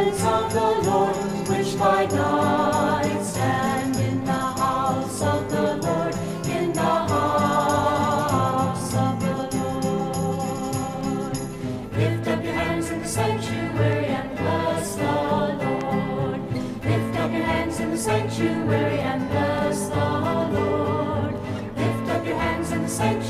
servants of the Lord, which by night stand in the house of the Lord, in the house of the Lord. Lift up your hands in the sanctuary and bless the Lord. Lift up your hands in the sanctuary and bless the Lord. Lift up your hands in the sanctuary